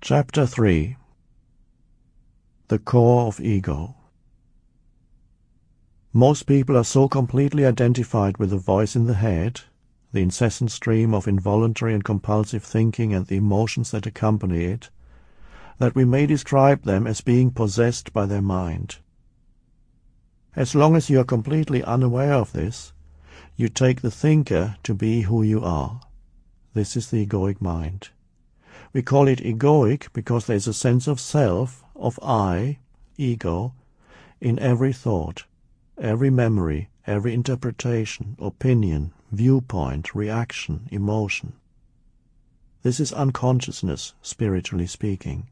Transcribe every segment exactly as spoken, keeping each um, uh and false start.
Chapter three. The Core of Ego. Most people are so completely identified with the voice in the head, the incessant stream of involuntary and compulsive thinking and the emotions that accompany it, that we may describe them as being possessed by their mind. As long as you are completely unaware of this, you take the thinker to be who you are. This is the egoic mind. We call it egoic because there is a sense of self, of I, ego, in every thought, every memory, every interpretation, opinion, viewpoint, reaction, emotion. This is unconsciousness, spiritually speaking.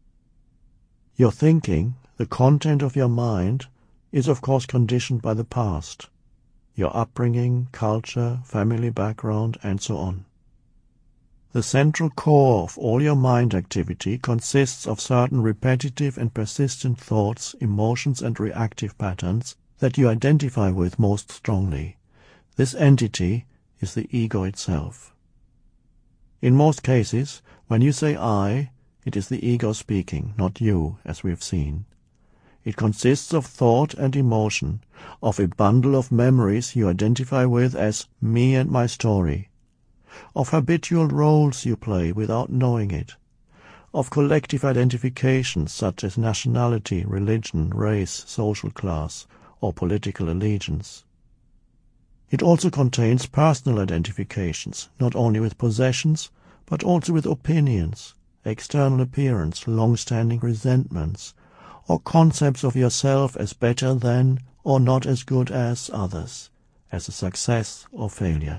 Your thinking, the content of your mind, is of course conditioned by the past, your upbringing, culture, family background, and so on. The central core of all your mind activity consists of certain repetitive and persistent thoughts, emotions, and reactive patterns that you identify with most strongly. This entity is the ego itself. In most cases, when you say I, it is the ego speaking, not you, as we have seen. It consists of thought and emotion, of a bundle of memories you identify with as me and my story, of habitual roles you play without knowing it, of collective identifications such as nationality, religion, race, social class, or political allegiance. It also contains personal identifications, not only with possessions, but also with opinions, external appearance, long-standing resentments, or concepts of yourself as better than or not as good as others, as a success or failure.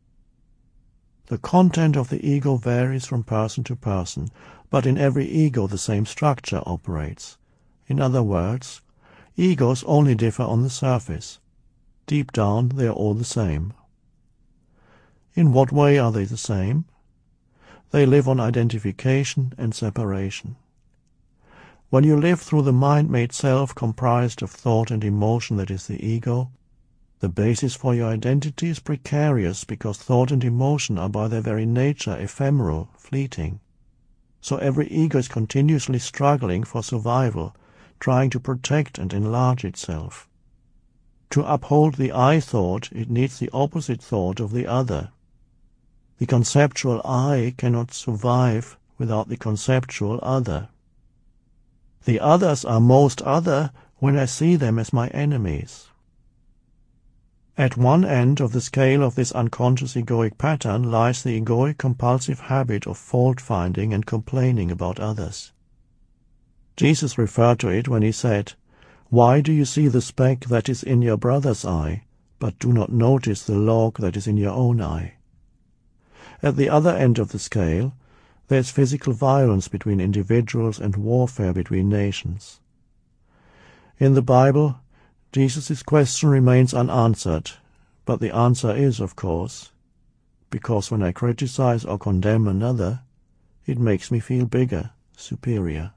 The content of the ego varies from person to person, but in every ego the same structure operates. In other words, egos only differ on the surface. Deep down they are all the same. In what way are they the same? They live on identification and separation. When you live through the mind-made self comprised of thought and emotion that is the ego, the basis for your identity is precarious because thought and emotion are by their very nature ephemeral, fleeting. So every ego is continuously struggling for survival, trying to protect and enlarge itself. To uphold the I thought, it needs the opposite thought of the other. The conceptual I cannot survive without the conceptual other. The others are most other when I see them as my enemies. At one end of the scale of this unconscious egoic pattern lies the egoic compulsive habit of fault-finding and complaining about others. Jesus referred to it when he said, "Why do you see the speck that is in your brother's eye, but do not notice the log that is in your own eye?" At the other end of the scale, there is physical violence between individuals and warfare between nations. In the Bible, Jesus' question remains unanswered, but the answer is, of course, because when I criticize or condemn another, it makes me feel bigger, superior.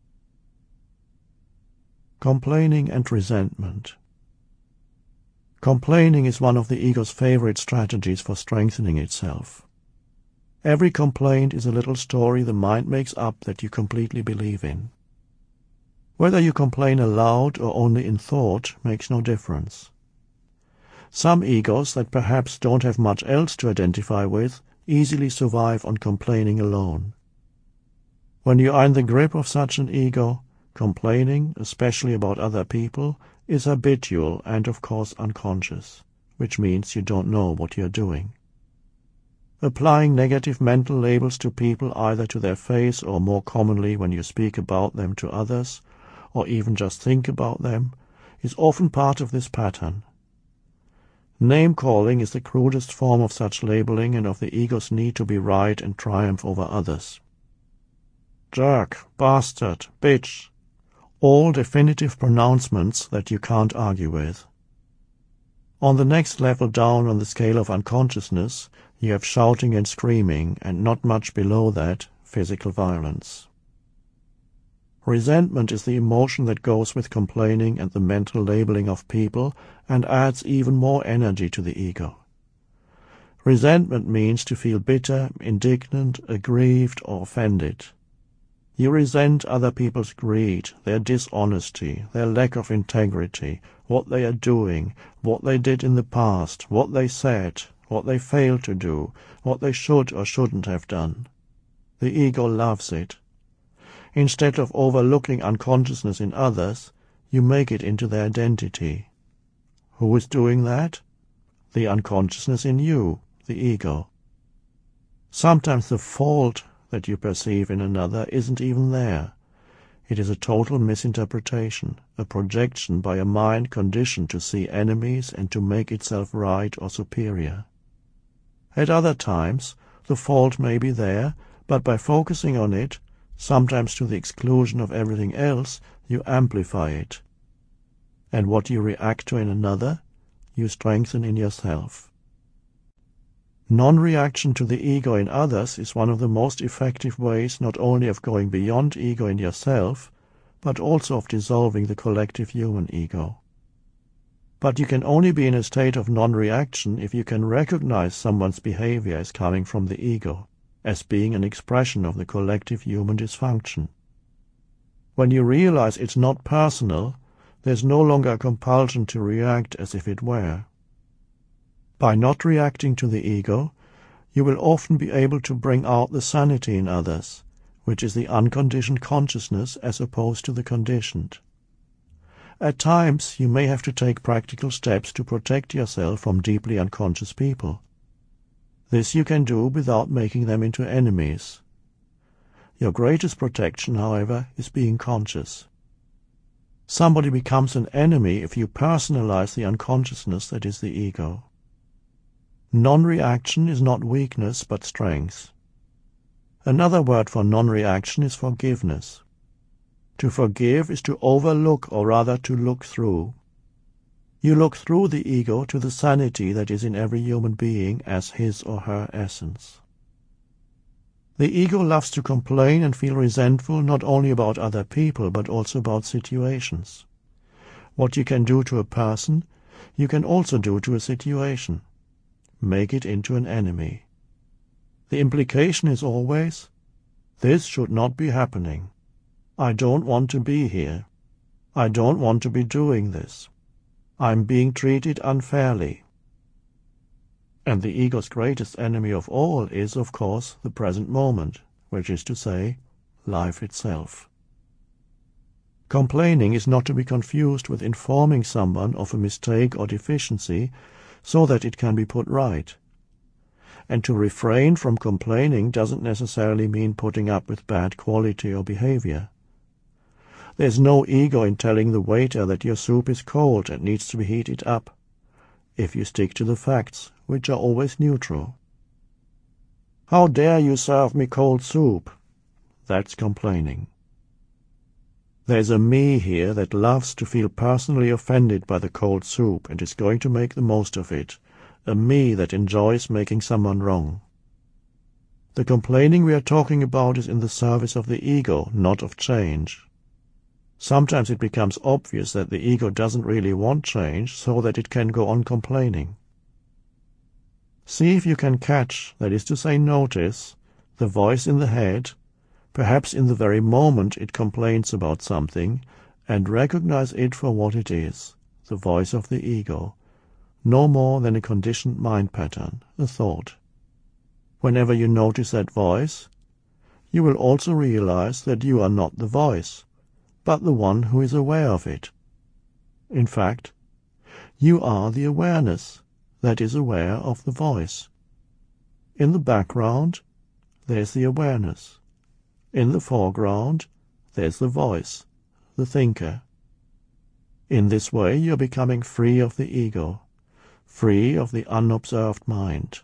Complaining and resentment. Complaining is one of the ego's favorite strategies for strengthening itself. Every complaint is a little story the mind makes up that you completely believe in. Whether you complain aloud or only in thought makes no difference. Some egos that perhaps don't have much else to identify with easily survive on complaining alone. When you are in the grip of such an ego, complaining, especially about other people, is habitual and of course unconscious, which means you don't know what you're doing. Applying negative mental labels to people either to their face or more commonly when you speak about them to others, or even just think about them, is often part of this pattern. Name-calling is the crudest form of such labeling and of the ego's need to be right and triumph over others. Jerk, bastard, bitch, all definitive pronouncements that you can't argue with. On the next level down on the scale of unconsciousness, you have shouting and screaming, and not much below that, physical violence. Resentment is the emotion that goes with complaining and the mental labeling of people and adds even more energy to the ego. Resentment means to feel bitter, indignant, aggrieved, or offended. You resent other people's greed, their dishonesty, their lack of integrity, what they are doing, what they did in the past, what they said, what they failed to do, what they should or shouldn't have done. The ego loves it. Instead of overlooking unconsciousness in others, you make it into their identity. Who is doing that? The unconsciousness in you, the ego. Sometimes the fault that you perceive in another isn't even there. It is a total misinterpretation, a projection by a mind conditioned to see enemies and to make itself right or superior. At other times, the fault may be there, but by focusing on it, sometimes to the exclusion of everything else, you amplify it. And what you react to in another, you strengthen in yourself. Non-reaction to the ego in others is one of the most effective ways not only of going beyond ego in yourself, but also of dissolving the collective human ego. But you can only be in a state of non-reaction if you can recognize someone's behavior as coming from the ego, as being an expression of the collective human dysfunction. When you realize it's not personal, there's no longer a compulsion to react as if it were. By not reacting to the ego, you will often be able to bring out the sanity in others, which is the unconditioned consciousness as opposed to the conditioned. At times you may have to take practical steps to protect yourself from deeply unconscious people. This you can do without making them into enemies. Your greatest protection, however, is being conscious. Somebody becomes an enemy if you personalize the unconsciousness that is the ego. Non-reaction is not weakness but strength. Another word for non-reaction is forgiveness. To forgive is to overlook, or rather to look through. You look through the ego to the sanity that is in every human being as his or her essence. The ego loves to complain and feel resentful not only about other people but also about situations. What you can do to a person, you can also do to a situation. Make it into an enemy. The implication is always, this should not be happening. I don't want to be here. I don't want to be doing this. I'm being treated unfairly. And the ego's greatest enemy of all is, of course, the present moment, which is to say, life itself. Complaining is not to be confused with informing someone of a mistake or deficiency so that it can be put right. And to refrain from complaining doesn't necessarily mean putting up with bad quality or behavior. There's no ego in telling the waiter that your soup is cold and needs to be heated up, if you stick to the facts, which are always neutral. How dare you serve me cold soup? That's complaining. There's a me here that loves to feel personally offended by the cold soup and is going to make the most of it, a me that enjoys making someone wrong. The complaining we are talking about is in the service of the ego, not of change. Sometimes it becomes obvious that the ego doesn't really want change, so that it can go on complaining. See if you can catch, that is to say notice, the voice in the head, perhaps in the very moment it complains about something, and recognize it for what it is, the voice of the ego, no more than a conditioned mind pattern, a thought. Whenever you notice that voice, you will also realize that you are not the voice, but the one who is aware of it. In fact, you are the awareness that is aware of the voice. In the background, there's the awareness. In the foreground, there's the voice, the thinker. In this way you are becoming free of the ego, free of the unobserved mind.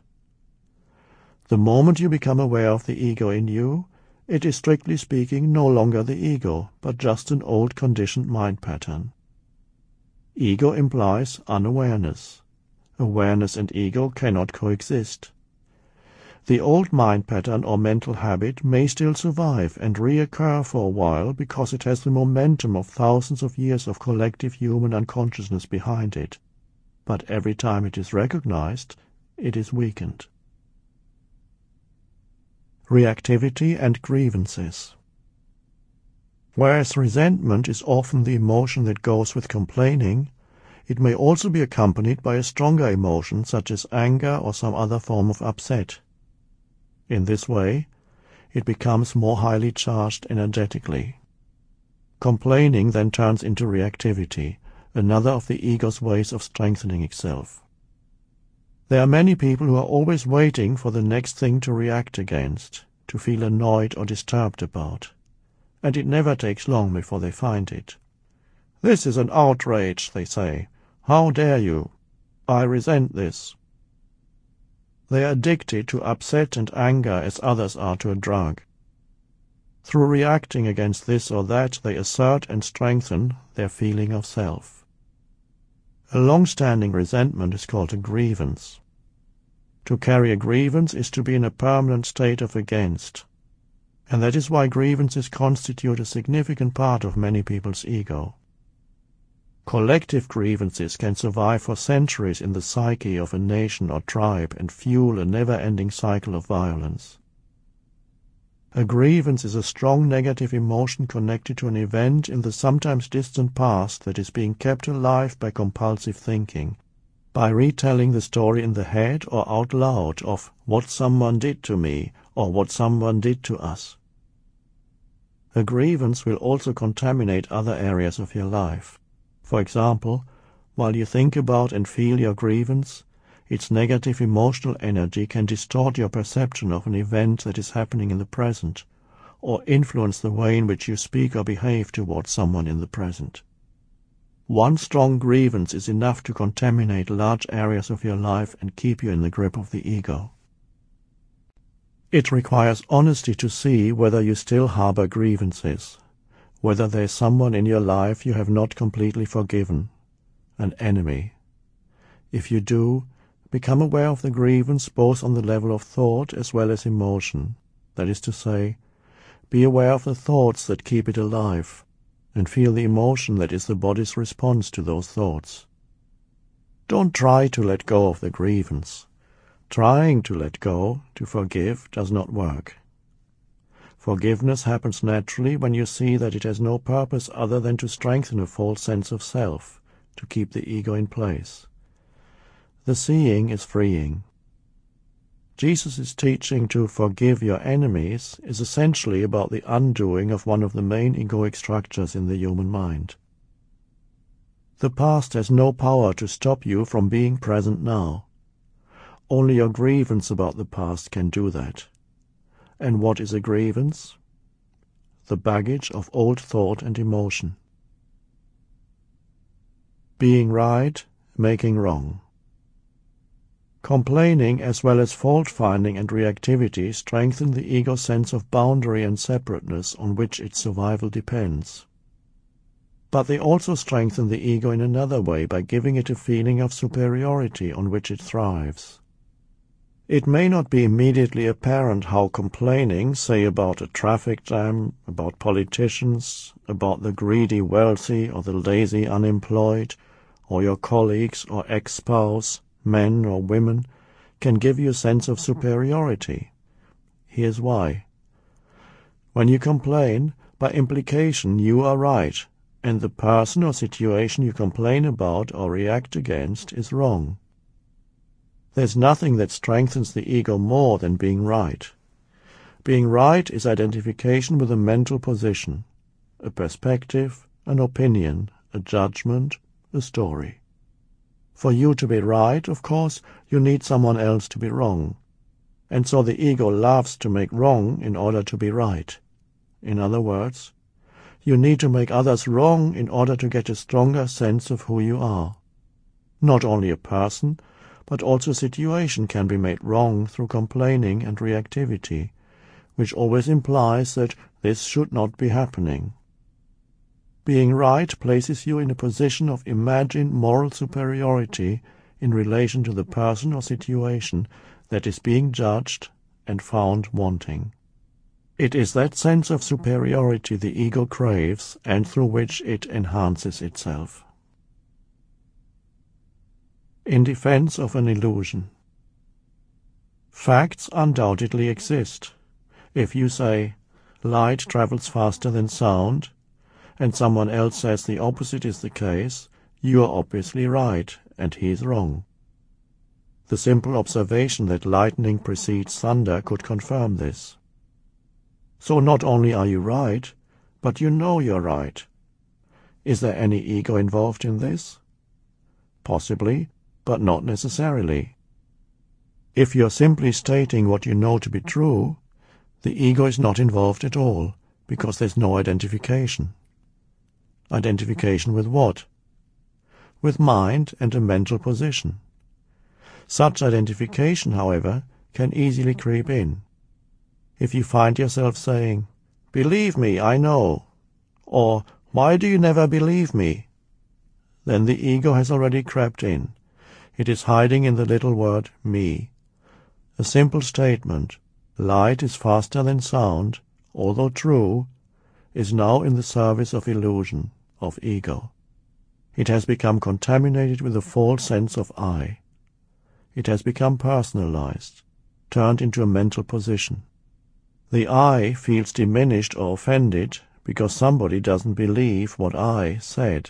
The moment you become aware of the ego in you, it is strictly speaking no longer the ego, but just an old conditioned mind pattern. Ego implies unawareness. Awareness and ego cannot coexist. The old mind pattern or mental habit may still survive and reoccur for a while because it has the momentum of thousands of years of collective human unconsciousness behind it. But every time it is recognized, it is weakened. Reactivity and grievances. Whereas resentment is often the emotion that goes with complaining, it may also be accompanied by a stronger emotion such as anger or some other form of upset. In this way, it becomes more highly charged energetically. Complaining then turns into reactivity, another of the ego's ways of strengthening itself. There are many people who are always waiting for the next thing to react against, to feel annoyed or disturbed about, and it never takes long before they find it. "This is an outrage," they say. "How dare you? I resent this." They are addicted to upset and anger as others are to a drug. Through reacting against this or that, they assert and strengthen their feeling of self. A long-standing resentment is called a grievance. To carry a grievance is to be in a permanent state of against, and that is why grievances constitute a significant part of many people's ego. Collective grievances can survive for centuries in the psyche of a nation or tribe and fuel a never-ending cycle of violence. A grievance is a strong negative emotion connected to an event in the sometimes distant past that is being kept alive by compulsive thinking, by retelling the story in the head or out loud of what someone did to me or what someone did to us. A grievance will also contaminate other areas of your life. For example, while you think about and feel your grievance, its negative emotional energy can distort your perception of an event that is happening in the present, or influence the way in which you speak or behave towards someone in the present. One strong grievance is enough to contaminate large areas of your life and keep you in the grip of the ego. It requires honesty to see whether you still harbor grievances, whether there is someone in your life you have not completely forgiven, an enemy. If you do, become aware of the grievance both on the level of thought as well as emotion. That is to say, be aware of the thoughts that keep it alive, and feel the emotion that is the body's response to those thoughts. Don't try to let go of the grievance. Trying to let go, to forgive, does not work. Forgiveness happens naturally when you see that it has no purpose other than to strengthen a false sense of self, to keep the ego in place. The seeing is freeing. Jesus' teaching to forgive your enemies is essentially about the undoing of one of the main egoic structures in the human mind. The past has no power to stop you from being present now. Only your grievance about the past can do that. And what is a grievance? The baggage of old thought and emotion. Being right, making wrong. Complaining as well as fault-finding and reactivity strengthen the ego's sense of boundary and separateness on which its survival depends. But they also strengthen the ego in another way by giving it a feeling of superiority on which it thrives. It may not be immediately apparent how complaining, say about a traffic jam, about politicians, about the greedy wealthy or the lazy unemployed, or your colleagues or ex-spouse, men or women, can give you a sense of superiority. Here's why. When you complain, by implication you are right, and the person or situation you complain about or react against is wrong. There's nothing that strengthens the ego more than being right. Being right is identification with a mental position, a perspective, an opinion, a judgment, a story. For you to be right, of course, you need someone else to be wrong. And so the ego loves to make wrong in order to be right. In other words, you need to make others wrong in order to get a stronger sense of who you are. Not only a person, but also a situation can be made wrong through complaining and reactivity, which always implies that this should not be happening. Being right places you in a position of imagined moral superiority in relation to the person or situation that is being judged and found wanting. It is that sense of superiority the ego craves and through which it enhances itself. In defense of an illusion. Facts undoubtedly exist. If you say, light travels faster than sound, and someone else says the opposite is the case, you are obviously right, and he is wrong. The simple observation that lightning precedes thunder could confirm this. So not only are you right, but you know you're right. Is there any ego involved in this? Possibly, but not necessarily. If you're simply stating what you know to be true, the ego is not involved at all, because there's no identification. Identification with what? With mind and a mental position. Such identification, however, can easily creep in. If you find yourself saying, "Believe me, I know," or "Why do you never believe me?" then the ego has already crept in. It is hiding in the little word me. A simple statement, "Light is faster than sound," although true, is now in the service of illusion, of ego. It has become contaminated with a false sense of I. It has become personalized, turned into a mental position. The I feels diminished or offended because somebody doesn't believe what I said.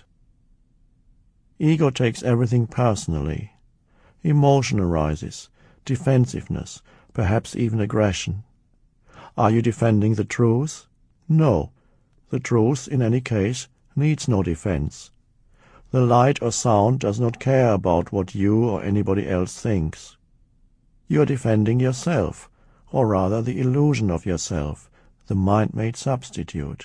Ego takes everything personally. Emotion arises, defensiveness, perhaps even aggression. Are you defending the truth? No. The truth, in any case, needs no defense. The light or sound does not care about what you or anybody else thinks. You are defending yourself, or rather the illusion of yourself, the mind-made substitute.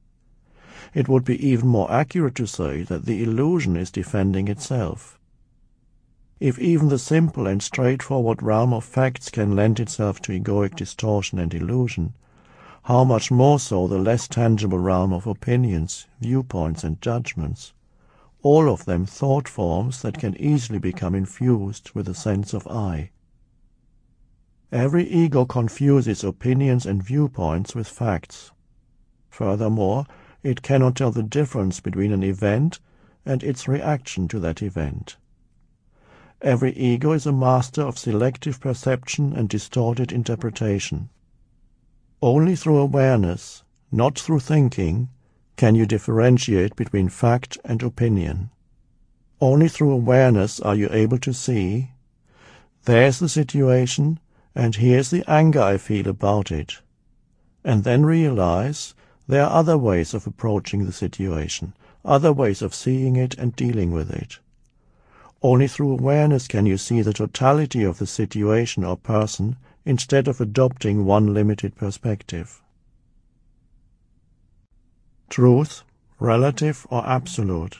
It would be even more accurate to say that the illusion is defending itself. If even the simple and straightforward realm of facts can lend itself to egoic distortion and illusion, how much more so the less tangible realm of opinions, viewpoints and judgments, all of them thought forms that can easily become infused with a sense of I. Every ego confuses opinions and viewpoints with facts. Furthermore, it cannot tell the difference between an event and its reaction to that event. Every ego is a master of selective perception and distorted interpretation. Only through awareness, not through thinking, can you differentiate between fact and opinion. Only through awareness are you able to see, there's the situation, and here's the anger I feel about it, and then realize there are other ways of approaching the situation, other ways of seeing it and dealing with it. Only through awareness can you see the totality of the situation or person instead of adopting one limited perspective. Truth, relative or absolute.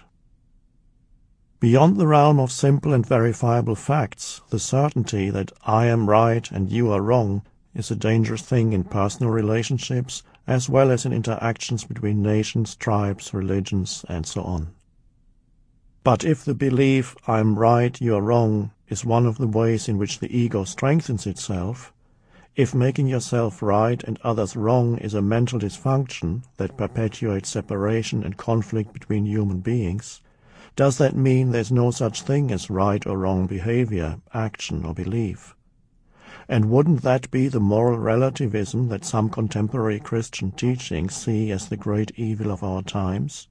Beyond the realm of simple and verifiable facts, the certainty that I am right and you are wrong is a dangerous thing in personal relationships as well as in interactions between nations, tribes, religions, and so on. But if the belief I am right, you are wrong is one of the ways in which the ego strengthens itself, if making yourself right and others wrong is a mental dysfunction that perpetuates separation and conflict between human beings, does that mean there's no such thing as right or wrong behavior, action, or belief? And wouldn't that be the moral relativism that some contemporary Christian teachings see as the great evil of our times?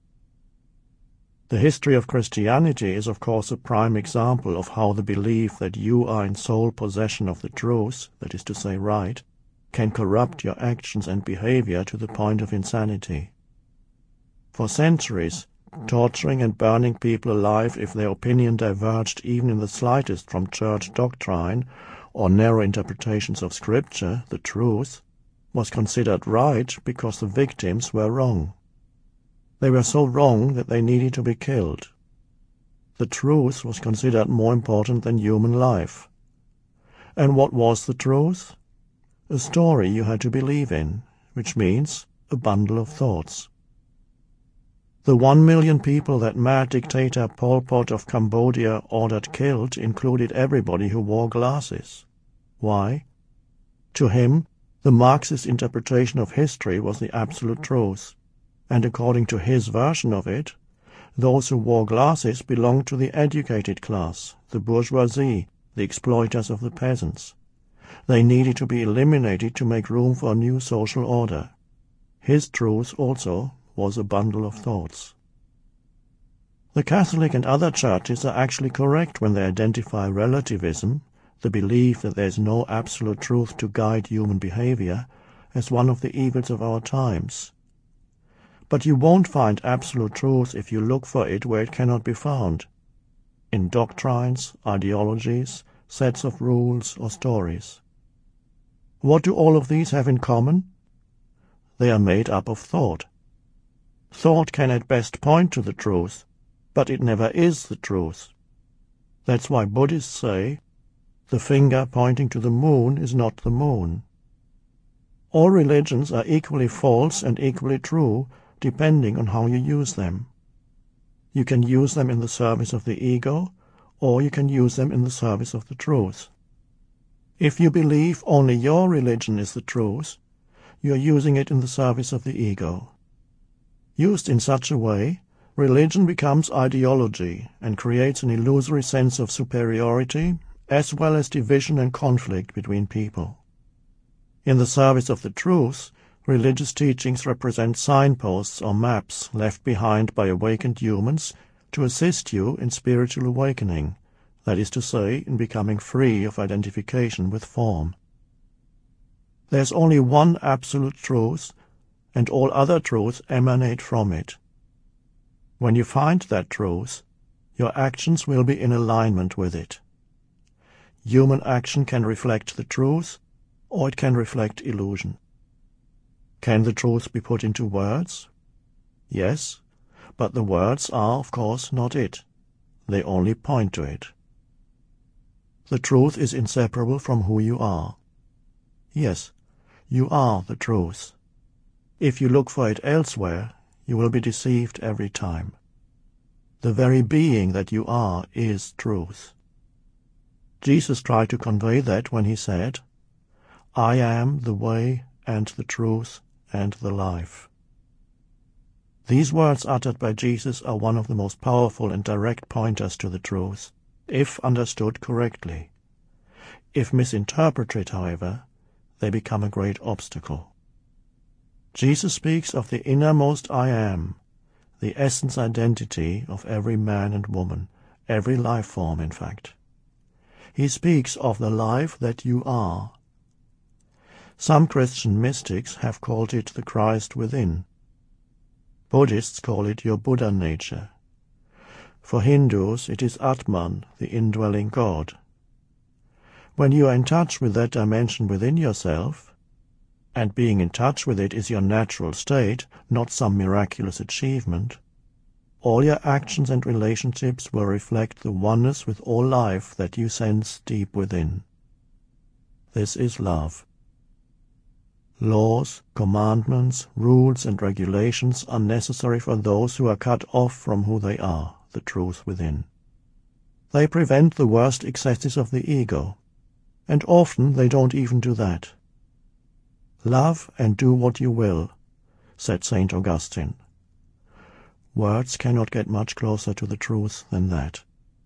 The history of Christianity is of course a prime example of how the belief that you are in sole possession of the truth, that is to say right, can corrupt your actions and behavior to the point of insanity. For centuries, torturing and burning people alive if their opinion diverged even in the slightest from church doctrine or narrow interpretations of Scripture, the truth, was considered right because the victims were wrong. They were so wrong that they needed to be killed. The truth was considered more important than human life. And what was the truth? A story you had to believe in, which means a bundle of thoughts. The one million people that mad dictator Pol Pot of Cambodia ordered killed included everybody who wore glasses. Why? To him, the Marxist interpretation of history was the absolute truth, and according to his version of it, those who wore glasses belonged to the educated class, the bourgeoisie, the exploiters of the peasants. They needed to be eliminated to make room for a new social order. His truth also was a bundle of thoughts. The Catholic and other churches are actually correct when they identify relativism, the belief that there is no absolute truth to guide human behavior, as one of the evils of our times. But you won't find absolute truth if you look for it where it cannot be found, in doctrines, ideologies, sets of rules or stories. What do all of these have in common? They are made up of thought. Thought can at best point to the truth, but it never is the truth. That's why Buddhists say, the finger pointing to the moon is not the moon. All religions are equally false and equally true, depending on how you use them. You can use them in the service of the ego, or you can use them in the service of the truth. If you believe only your religion is the truth, you are using it in the service of the ego. Used in such a way, religion becomes ideology and creates an illusory sense of superiority, as well as division and conflict between people. In the service of the truth, religious teachings represent signposts or maps left behind by awakened humans to assist you in spiritual awakening, that is to say, in becoming free of identification with form. There's only one absolute truth, and all other truths emanate from it. When you find that truth, your actions will be in alignment with it. Human action can reflect the truth, or it can reflect illusion. Can the truth be put into words? Yes, but the words are, of course, not it. They only point to it. The truth is inseparable from who you are. Yes, you are the truth. If you look for it elsewhere, you will be deceived every time. The very being that you are is truth. Jesus tried to convey that when he said, I am the way and the truth and the life. These words uttered by Jesus are one of the most powerful and direct pointers to the truth, if understood correctly. If misinterpreted, however, they become a great obstacle. Jesus speaks of the innermost I am, the essence identity of every man and woman, every life form, in fact. He speaks of the life that you are. Some Christian mystics have called it the Christ within. Buddhists call it your Buddha nature. For Hindus it is Atman, the indwelling God. When you are in touch with that dimension within yourself, and being in touch with it is your natural state, not some miraculous achievement, all your actions and relationships will reflect the oneness with all life that you sense deep within. This is love. Laws, commandments, rules, and regulations are necessary for those who are cut off from who they are, the truth within. They prevent the worst excesses of the ego, and often they don't even do that. Love and do what you will, said Saint Augustine. Words cannot get much closer to the truth than that.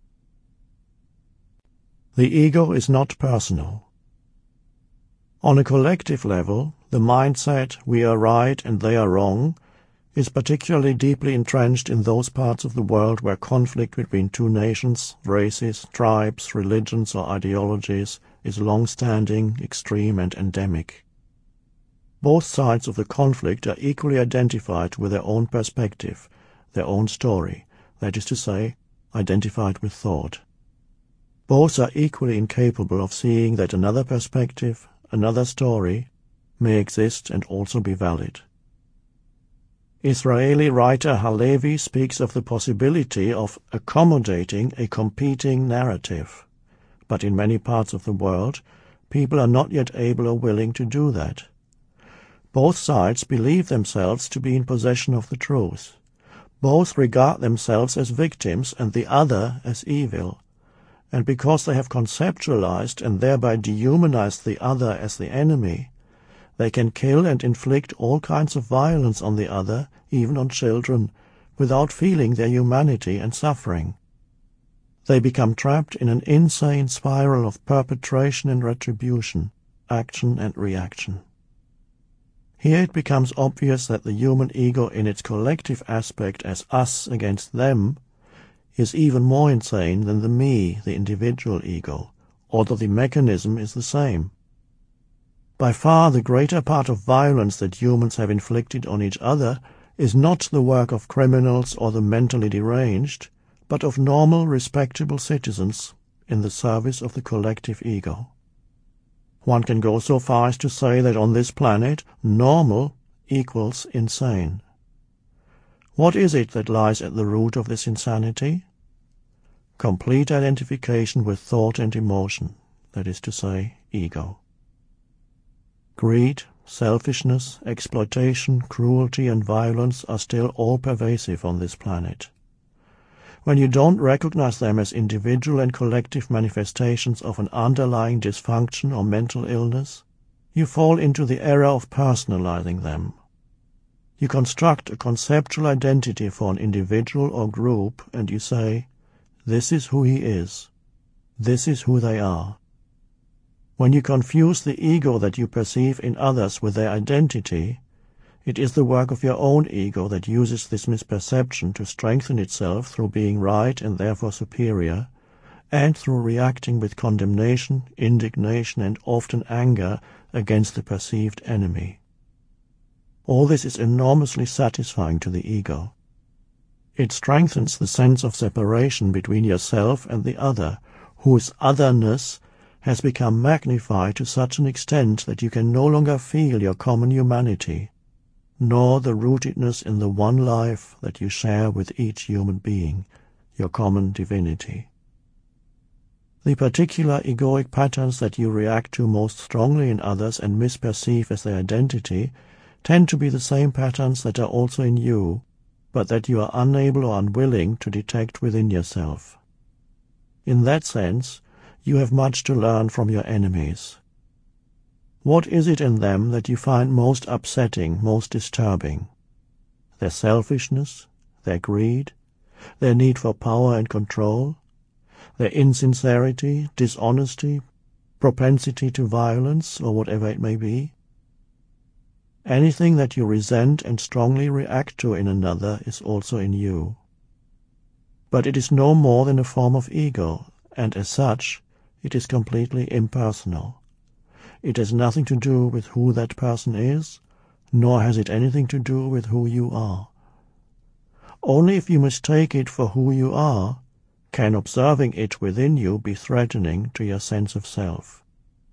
The ego is not personal. On a collective level, the mindset, we are right and they are wrong, is particularly deeply entrenched in those parts of the world where conflict between two nations, races, tribes, religions or ideologies is long-standing, extreme and endemic. Both sides of the conflict are equally identified with their own perspective, their own story, that is to say, identified with thought. Both are equally incapable of seeing that another perspective, another story, may exist and also be valid. Israeli writer Halevi speaks of the possibility of accommodating a competing narrative, but in many parts of the world, people are not yet able or willing to do that. Both sides believe themselves to be in possession of the truth. Both regard themselves as victims and the other as evil. And because they have conceptualized and thereby dehumanized the other as the enemy, they can kill and inflict all kinds of violence on the other, even on children, without feeling their humanity and suffering. They become trapped in an insane spiral of perpetration and retribution, action and reaction. Here it becomes obvious that the human ego in its collective aspect as us against them is even more insane than the me, the individual ego, although the mechanism is the same. By far the greater part of violence that humans have inflicted on each other is not the work of criminals or the mentally deranged, but of normal, respectable citizens in the service of the collective ego. One can go so far as to say that on this planet, normal equals insane. What is it that lies at the root of this insanity? Complete identification with thought and emotion, that is to say, ego. Greed, selfishness, exploitation, cruelty and violence are still all pervasive on this planet. When you don't recognize them as individual and collective manifestations of an underlying dysfunction or mental illness, you fall into the error of personalizing them. You construct a conceptual identity for an individual or group and you say, this is who he is, this is who they are. When you confuse the ego that you perceive in others with their identity, it is the work of your own ego that uses this misperception to strengthen itself through being right and therefore superior, and through reacting with condemnation, indignation, and often anger against the perceived enemy. All this is enormously satisfying to the ego. It strengthens the sense of separation between yourself and the other, whose otherness has become magnified to such an extent that you can no longer feel your common humanity, nor the rootedness in the one life that you share with each human being, your common divinity. The particular egoic patterns that you react to most strongly in others and misperceive as their identity tend to be the same patterns that are also in you, but that you are unable or unwilling to detect within yourself. In that sense, you have much to learn from your enemies. What is it in them that you find most upsetting, most disturbing? Their selfishness, their greed, their need for power and control, their insincerity, dishonesty, propensity to violence, or whatever it may be? Anything that you resent and strongly react to in another is also in you. But it is no more than a form of ego, and as such, it is completely impersonal. It has nothing to do with who that person is, nor has it anything to do with who you are. Only if you mistake it for who you are, can observing it within you be threatening to your sense of self.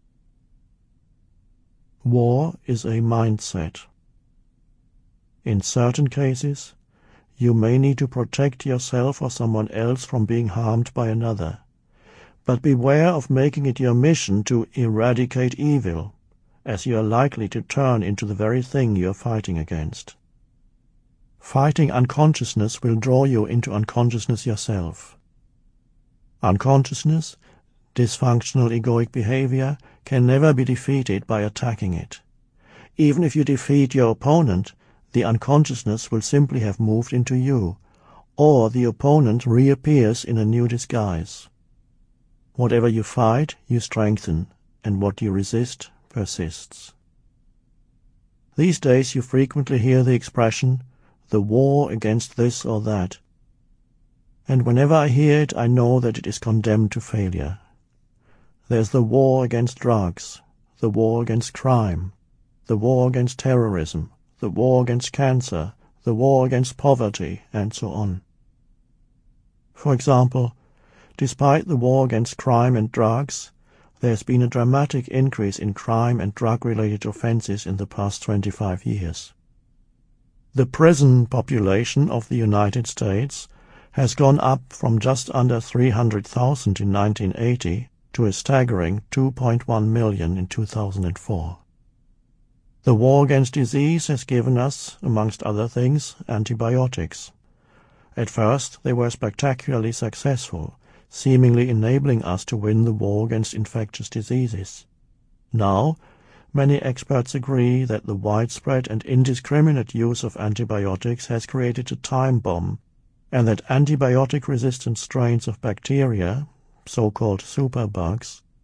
War is a mindset. In certain cases, you may need to protect yourself or someone else from being harmed by another. But beware of making it your mission to eradicate evil, as you are likely to turn into the very thing you are fighting against. Fighting unconsciousness will draw you into unconsciousness yourself. Unconsciousness, dysfunctional egoic behavior, can never be defeated by attacking it. Even if you defeat your opponent, the unconsciousness will simply have moved into you, or the opponent reappears in a new disguise. Whatever you fight, you strengthen, and what you resist persists. These days you frequently hear the expression, the war against this or that. And whenever I hear it, I know that it is condemned to failure. There's the war against drugs, the war against crime, the war against terrorism, the war against cancer, the war against poverty, and so on. For example, despite the war against crime and drugs, there has been a dramatic increase in crime and drug-related offenses in the past twenty-five years. The prison population of the United States has gone up from just under three hundred thousand in nineteen eighty to a staggering two point one million in two thousand four. The war against disease has given us, amongst other things, antibiotics. At first they were spectacularly successful, seemingly enabling us to win the war against infectious diseases. Now, many experts agree that the widespread and indiscriminate use of antibiotics has created a time bomb, and that antibiotic-resistant strains of bacteria, so-called superbugs,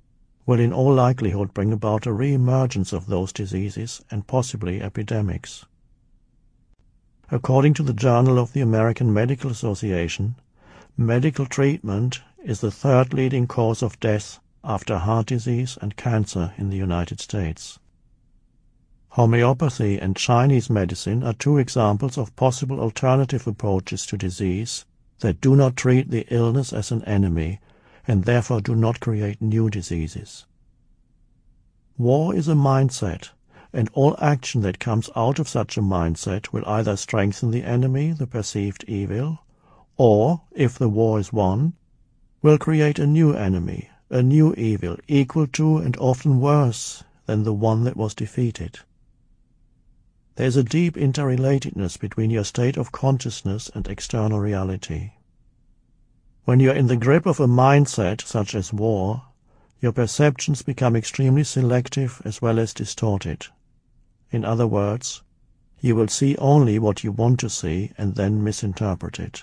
will in all likelihood bring about a re-emergence of those diseases and possibly epidemics. According to the Journal of the American Medical Association, medical treatment is the third leading cause of death after heart disease and cancer in the United States. Homeopathy and Chinese medicine are two examples of possible alternative approaches to disease that do not treat the illness as an enemy and therefore do not create new diseases. War is a mindset, and all action that comes out of such a mindset will either strengthen the enemy, the perceived evil, or, if the war is won, will create a new enemy, a new evil, equal to and often worse than the one that was defeated. There is a deep interrelatedness between your state of consciousness and external reality. When you are in the grip of a mindset such as war, your perceptions become extremely selective as well as distorted. In other words, you will see only what you want to see and then misinterpret it.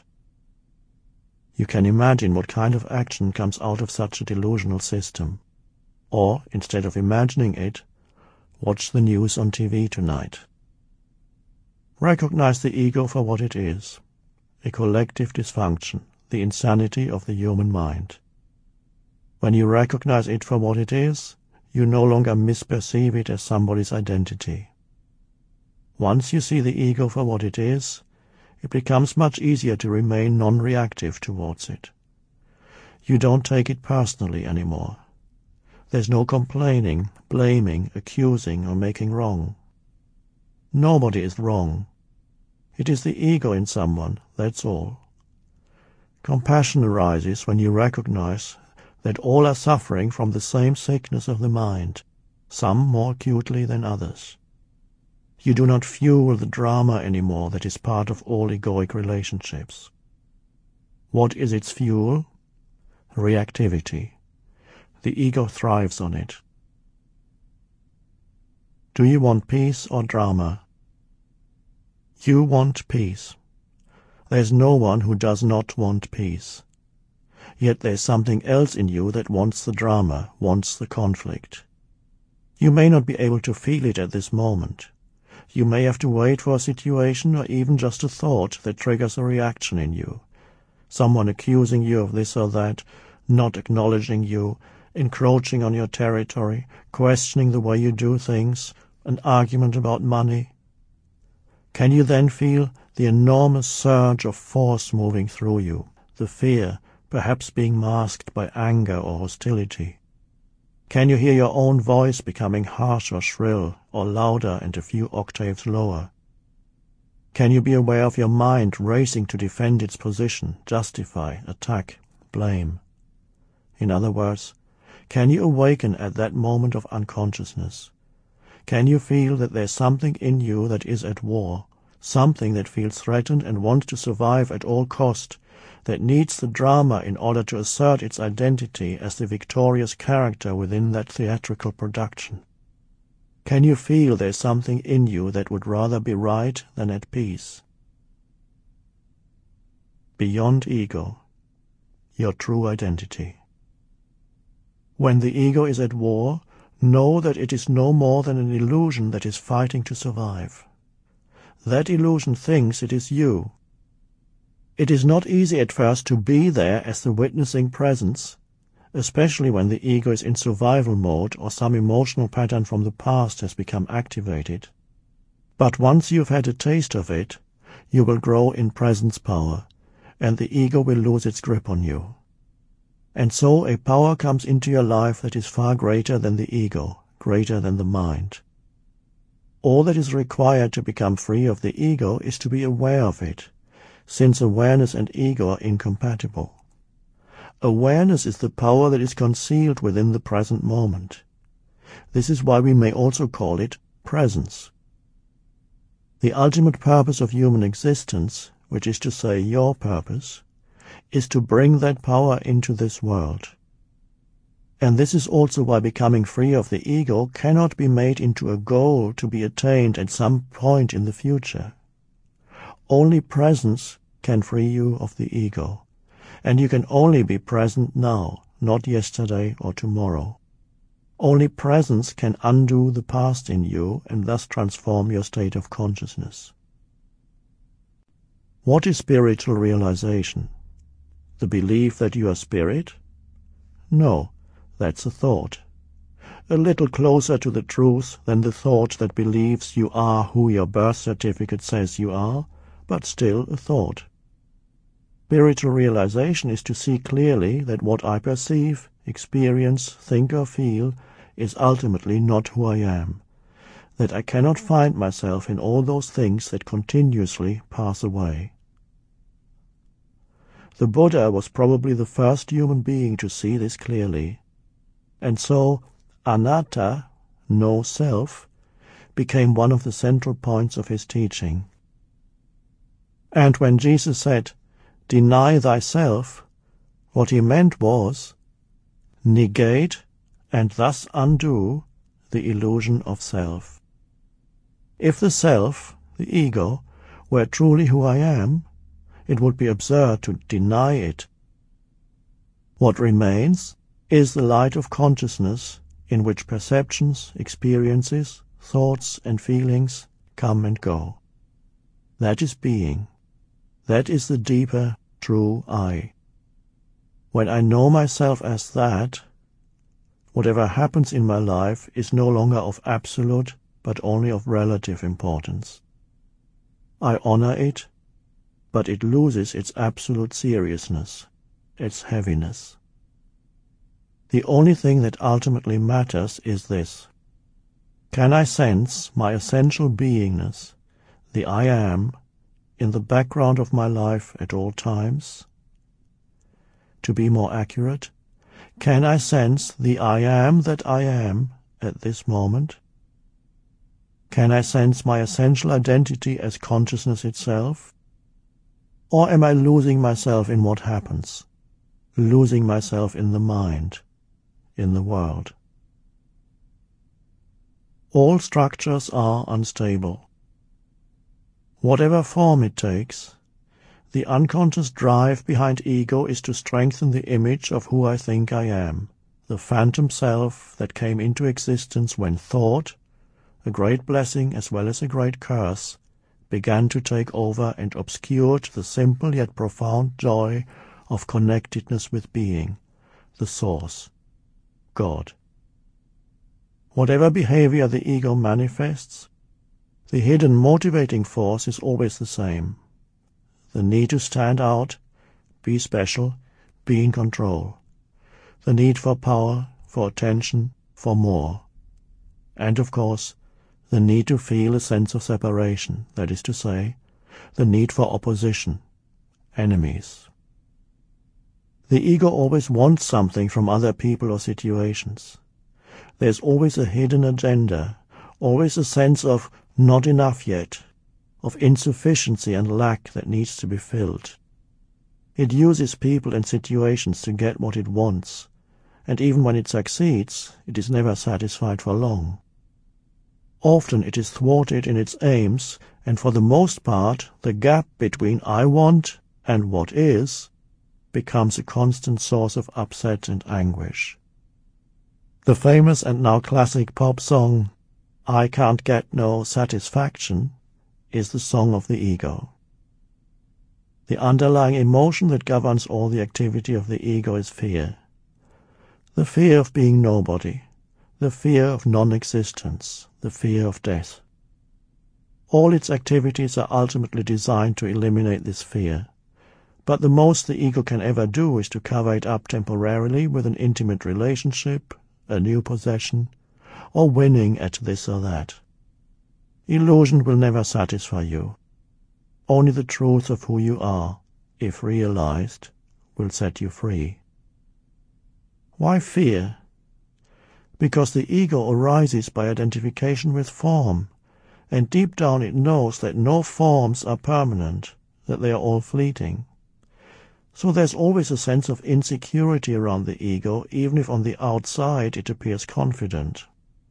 You can imagine what kind of action comes out of such a delusional system. Or, instead of imagining it, watch the news on T V tonight. Recognize the ego for what it is, a collective dysfunction, the insanity of the human mind. When you recognize it for what it is, you no longer misperceive it as somebody's identity. Once you see the ego for what it is, it becomes much easier to remain non-reactive towards it. You don't take it personally anymore. There's no complaining, blaming, accusing, or making wrong. Nobody is wrong. It is the ego in someone, that's all. Compassion arises when you recognize that all are suffering from the same sickness of the mind, some more acutely than others. You do not fuel the drama anymore that is part of all egoic relationships. What is its fuel? Reactivity. The ego thrives on it. Do you want peace or drama? You want peace. There is no one who does not want peace. Yet there is something else in you that wants the drama, wants the conflict. You may not be able to feel it at this moment. You may have to wait for a situation or even just a thought that triggers a reaction in you. Someone accusing you of this or that, not acknowledging you, encroaching on your territory, questioning the way you do things, an argument about money. Can you then feel the enormous surge of force moving through you, the fear, perhaps being masked by anger or hostility? Can you hear your own voice becoming harsh or shrill, or louder and a few octaves lower? Can you be aware of your mind racing to defend its position, justify, attack, blame? In other words, can you awaken at that moment of unconsciousness? Can you feel that there's something in you that is at war, something that feels threatened and wants to survive at all cost, that needs the drama in order to assert its identity as the victorious character within that theatrical production? Can you feel there's something in you that would rather be right than at peace? Beyond ego, your true identity. When the ego is at war, know that it is no more than an illusion that is fighting to survive. That illusion thinks it is you. It is not easy at first to be there as the witnessing presence, especially when the ego is in survival mode or some emotional pattern from the past has become activated. But once you've had a taste of it, you will grow in presence power, and the ego will lose its grip on you. And so a power comes into your life that is far greater than the ego, greater than the mind. All that is required to become free of the ego is to be aware of it, since awareness and ego are incompatible. Awareness is the power that is concealed within the present moment. This is why we may also call it presence. The ultimate purpose of human existence, which is to say your purpose, is to bring that power into this world. And this is also why becoming free of the ego cannot be made into a goal to be attained at some point in the future. Only presence can free you of the ego, and you can only be present now, not yesterday or tomorrow. Only presence can undo the past in you and thus transform your state of consciousness. What is spiritual realization? The belief that you are spirit? No, that's a thought. A little closer to the truth than the thought that believes you are who your birth certificate says you are, but still a thought. Spiritual realization is to see clearly that what I perceive, experience, think or feel is ultimately not who I am, that I cannot find myself in all those things that continuously pass away. The Buddha was probably the first human being to see this clearly, and so anatta, no self, became one of the central points of his teaching. And when Jesus said, "Deny thyself," what he meant was, negate and thus undo the illusion of self. If the self, the ego, were truly who I am, it would be absurd to deny it. What remains is the light of consciousness in which perceptions, experiences, thoughts and feelings come and go. That is being. That is the deeper, true I. When I know myself as that, whatever happens in my life is no longer of absolute, but only of relative importance. I honor it, but it loses its absolute seriousness, its heaviness. The only thing that ultimately matters is this: can I sense my essential beingness, the I am, in the background of my life at all times? To be more accurate, can I sense the I am that I am at this moment? Can I sense my essential identity as consciousness itself? Or am I losing myself in what happens, losing myself in the mind, in the world? All structures are unstable. Whatever form it takes, the unconscious drive behind ego is to strengthen the image of who I think I am, the phantom self that came into existence when thought, a great blessing as well as a great curse, began to take over and obscured the simple yet profound joy of connectedness with being, the source, God. Whatever behavior the ego manifests, the hidden motivating force is always the same: the need to stand out, be special, be in control, the need for power, for attention, for more, and of course the need to feel a sense of separation, that is to say, the need for opposition, enemies. The ego always wants something from other people or situations. There's always a hidden agenda, always a sense of not enough yet, of insufficiency and lack that needs to be filled. It uses people and situations to get what it wants, and even when it succeeds, it is never satisfied for long. Often it is thwarted in its aims, and for the most part the gap between I want and what is becomes a constant source of upset and anguish. The famous and now classic pop song, "I Can't Get No Satisfaction," is the song of the ego. The underlying emotion that governs all the activity of the ego is fear. The fear of being nobody, the fear of non-existence, the fear of death. All its activities are ultimately designed to eliminate this fear, but the most the ego can ever do is to cover it up temporarily with an intimate relationship, a new possession, or winning at this or that. Illusion will never satisfy you. Only the truth of who you are, if realized, will set you free. Why fear? Because the ego arises by identification with form, and deep down it knows that no forms are permanent, that they are all fleeting. So there's always a sense of insecurity around the ego, even if on the outside it appears confident.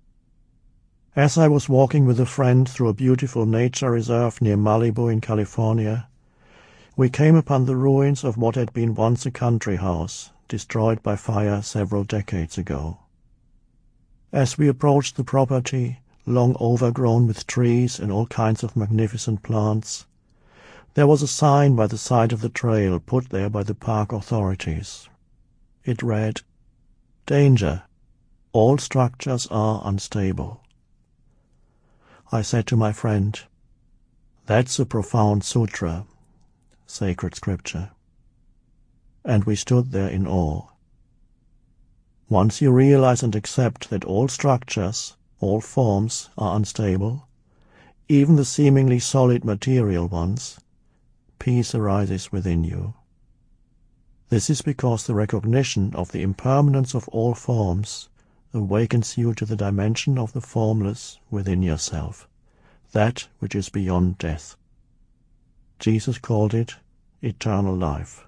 As I was walking with a friend through a beautiful nature reserve near Malibu in California, we came upon the ruins of what had been once a country house, destroyed by fire several decades ago. As we approached the property, long overgrown with trees and all kinds of magnificent plants, there was a sign by the side of the trail put there by the park authorities. It read, "Danger. All structures are unstable." I said to my friend, "That's a profound sutra, sacred scripture." And we stood there in awe. Once you realize and accept that all structures, all forms are unstable, even the seemingly solid material ones, peace arises within you. This is because the recognition of the impermanence of all forms awakens you to the dimension of the formless within yourself, that which is beyond death. Jesus called it eternal life.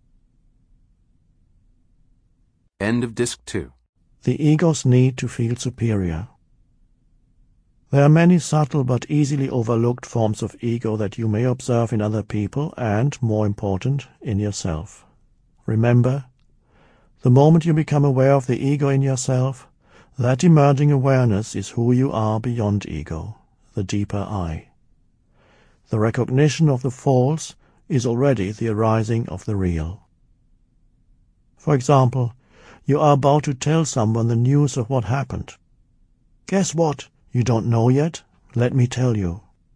End of Disc two. The ego's need to feel superior. There are many subtle but easily overlooked forms of ego that you may observe in other people and, more important, in yourself. Remember, the moment you become aware of the ego in yourself, that emerging awareness is who you are beyond ego, the deeper I. The recognition of the false is already the arising of the real. For example, you are about to tell someone the news of what happened. Guess what? You don't know yet? Let me tell you.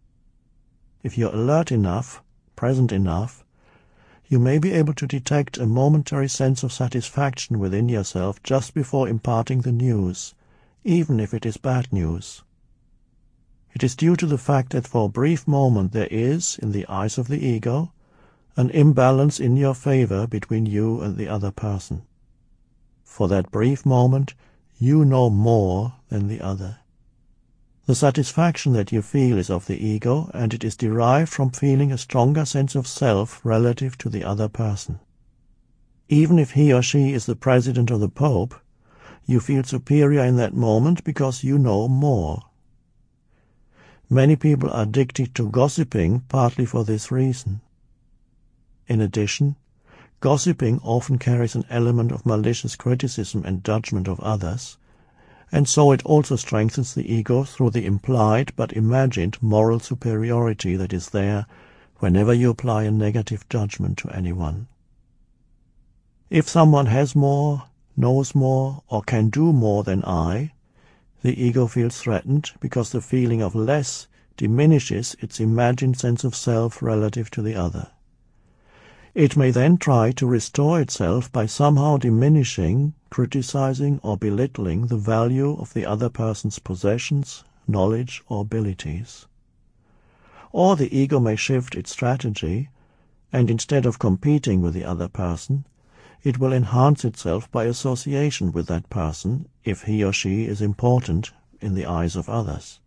If you're alert enough, present enough, you may be able to detect a momentary sense of satisfaction within yourself just before imparting the news, even if it is bad news. It is due to the fact that for a brief moment there is, in the eyes of the ego, an imbalance in your favor between you and the other person. For that brief moment, you know more than the other. The satisfaction that you feel is of the ego, and it is derived from feeling a stronger sense of self relative to the other person. Even if he or she is the president or the pope, you feel superior in that moment because you know more. Many people are addicted to gossiping partly for this reason. In addition, gossiping often carries an element of malicious criticism and judgment of others, and so it also strengthens the ego through the implied but imagined moral superiority that is there whenever you apply a negative judgment to anyone. If someone has more, knows more, or can do more than I, the ego feels threatened because the feeling of less diminishes its imagined sense of self relative to the other. It may then try to restore itself by somehow diminishing, criticizing, or belittling the value of the other person's possessions, knowledge, or abilities. Or the ego may shift its strategy, and instead of competing with the other person, it will enhance itself by association with that person if he or she is important in the eyes of others.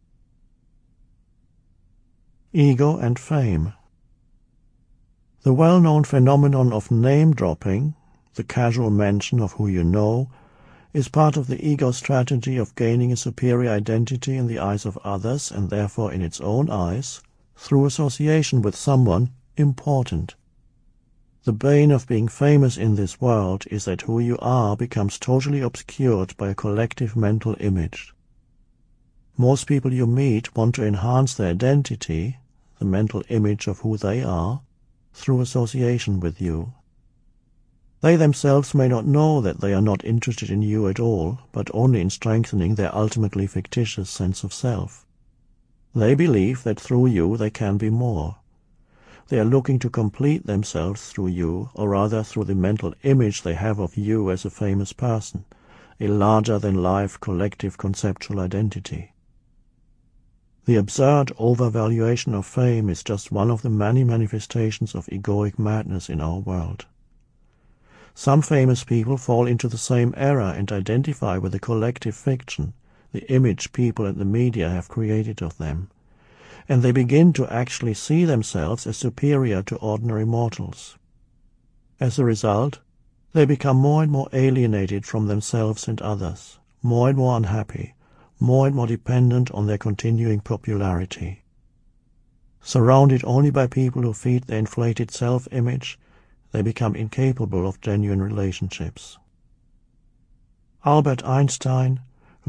Ego and fame. The well-known phenomenon of name-dropping, the casual mention of who you know, is part of the ego's strategy of gaining a superior identity in the eyes of others and therefore in its own eyes, through association with someone important. The bane of being famous in this world is that who you are becomes totally obscured by a collective mental image. Most people you meet want to enhance their identity, the mental image of who they are, through association with you. They themselves may not know that they are not interested in you at all, but only in strengthening their ultimately fictitious sense of self. They believe that through you they can be more. They are looking to complete themselves through you, or rather through the mental image they have of you as a famous person, a larger-than-life collective conceptual identity. The absurd overvaluation of fame is just one of the many manifestations of egoic madness in our world. Some famous people fall into the same error and identify with the collective fiction, the image people and the media have created of them, and they begin to actually see themselves as superior to ordinary mortals. As a result, they become more and more alienated from themselves and others, more and more unhappy, more and more dependent on their continuing popularity. Surrounded only by people who feed their inflated self-image, they become incapable of genuine relationships. Albert Einstein,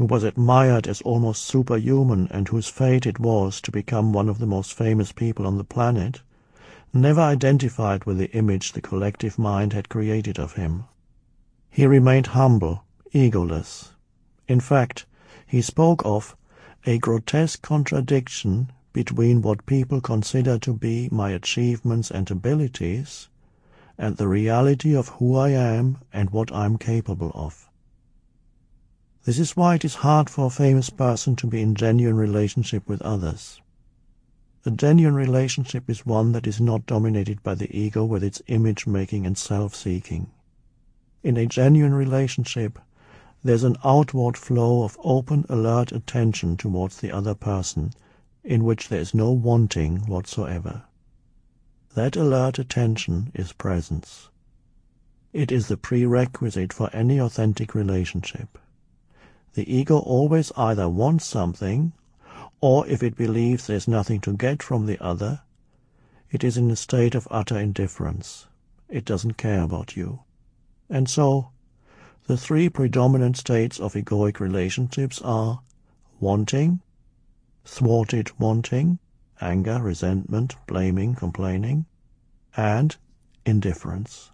who was admired as almost superhuman and whose fate it was to become one of the most famous people on the planet, never identified with the image the collective mind had created of him. He remained humble, egoless. In fact, he spoke of a grotesque contradiction between what people consider to be my achievements and abilities and the reality of who I am and what I am capable of. This is why it is hard for a famous person to be in genuine relationship with others. A genuine relationship is one that is not dominated by the ego with its image-making and self-seeking. In a genuine relationship, there's an outward flow of open, alert attention towards the other person, in which there is no wanting whatsoever. That alert attention is presence. It is the prerequisite for any authentic relationship. The ego always either wants something, or if it believes there is nothing to get from the other, it is in a state of utter indifference. It doesn't care about you. And so, the three predominant states of egoic relationships are wanting, thwarted wanting, anger, resentment, blaming, complaining, and indifference.